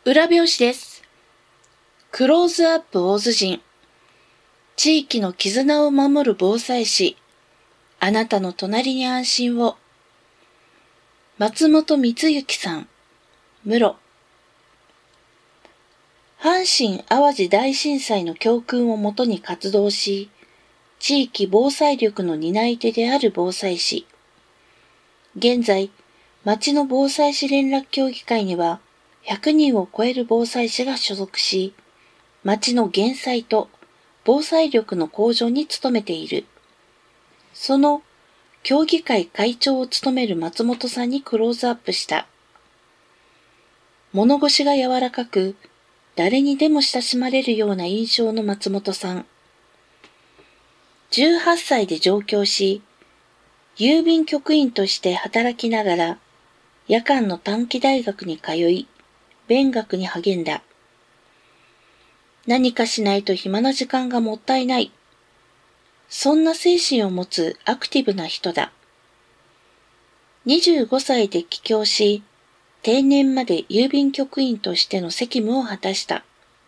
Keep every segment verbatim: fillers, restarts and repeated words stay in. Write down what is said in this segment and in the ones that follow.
裏表紙です。クローズアップ大洲人。地域の絆を守る防災士。あなたの隣に安心を。松本光之さん。室。阪神・淡路大震災の教訓をもとに活動し、地域防災力の担い手である防災士。現在、町の防災士連絡協議会には、ひゃくにんを超える防災士が所属し、町の減災と防災力の向上に努めている。その協議会会長を務める松本さんにクローズアップした。物腰が柔らかく、誰にでも親しまれるような印象の松本さん。じゅうはっさいで上京し、郵便局員として働きながら、夜間の短期大学に通い、勉学に励んだ。何かしないと暇な時間がもったいない。そんな精神を持つアクティブな人だ。にじゅうごさいで帰郷し、定年まで郵便局員としての責務を果たした。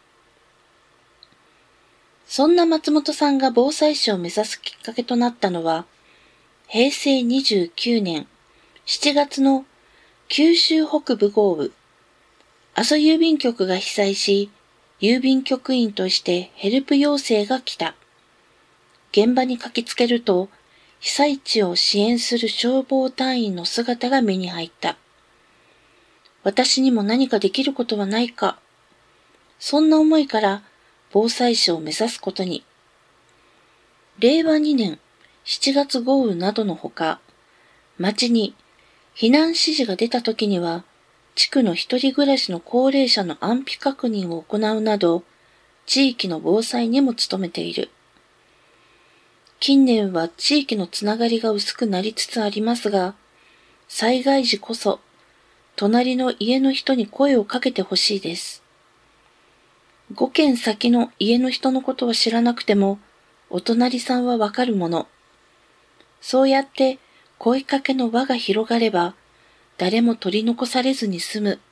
そんな松本さんが防災士を目指すきっかけとなったのは、へいせいにじゅうきゅうねんしちがつの九州北部豪雨。阿蘇郵便局が被災し、郵便局員としてヘルプ要請が来た。現場に駆けつけると、被災地を支援する消防隊員の姿が目に入った。私にも何かできることはないか。そんな思いから防災士を目指すことに。れいわにねんしちがつ豪雨などのほか、町に避難指示が出た時には、地区の一人暮らしの高齢者の安否確認を行うなど、地域の防災にも努めている。近年は地域のつながりが薄くなりつつありますが、災害時こそ、隣の家の人に声をかけてほしいです。ごけん先の家の人のことは知らなくても、お隣さんはわかるもの。そうやって声かけの輪が広がれば、誰も取り残されずに済む。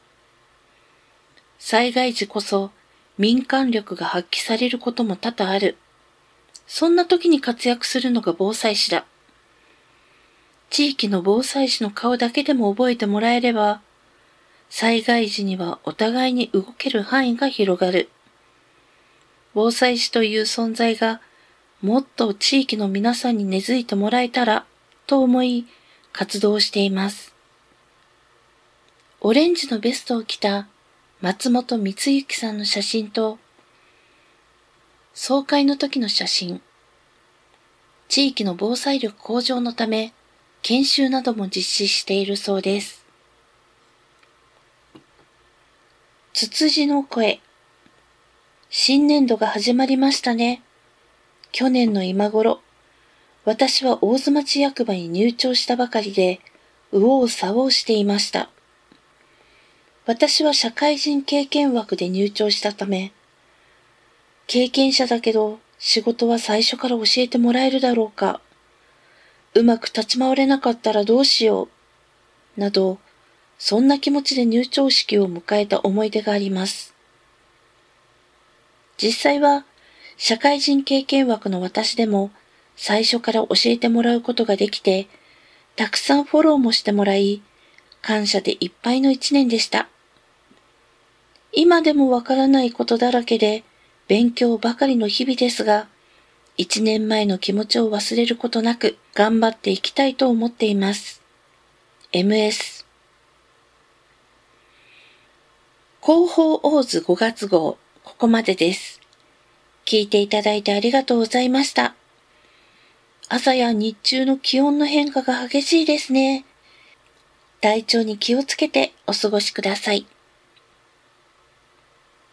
災害時こそ民間力が発揮されることも多々ある。そんな時に活躍するのが防災士だ。地域の防災士の顔だけでも覚えてもらえれば、災害時にはお互いに動ける範囲が広がる。防災士という存在がもっと地域の皆さんに根付いてもらえたらと思い活動しています。オレンジのベストを着た松本光之さんの写真と、総会の時の写真、地域の防災力向上のため、研修なども実施しているそうです。つつじの声。新年度が始まりましたね。去年の今頃、私は大津町役場に入庁したばかりで、右往左往していました。私は社会人経験枠で入庁したため、経験者だけど仕事は最初から教えてもらえるだろうか、うまく立ち回れなかったらどうしよう、など、そんな気持ちで入庁式を迎えた思い出があります。実際は、社会人経験枠の私でも最初から教えてもらうことができて、たくさんフォローもしてもらい、感謝でいっぱいの一年でした。今でもわからないことだらけで勉強ばかりの日々ですが、一年前の気持ちを忘れることなく頑張っていきたいと思っています。エムエス 広報大津ごがつ号、ここまでです。聞いていただいてありがとうございました。朝や日中の気温の変化が激しいですね。体調に気をつけてお過ごしください。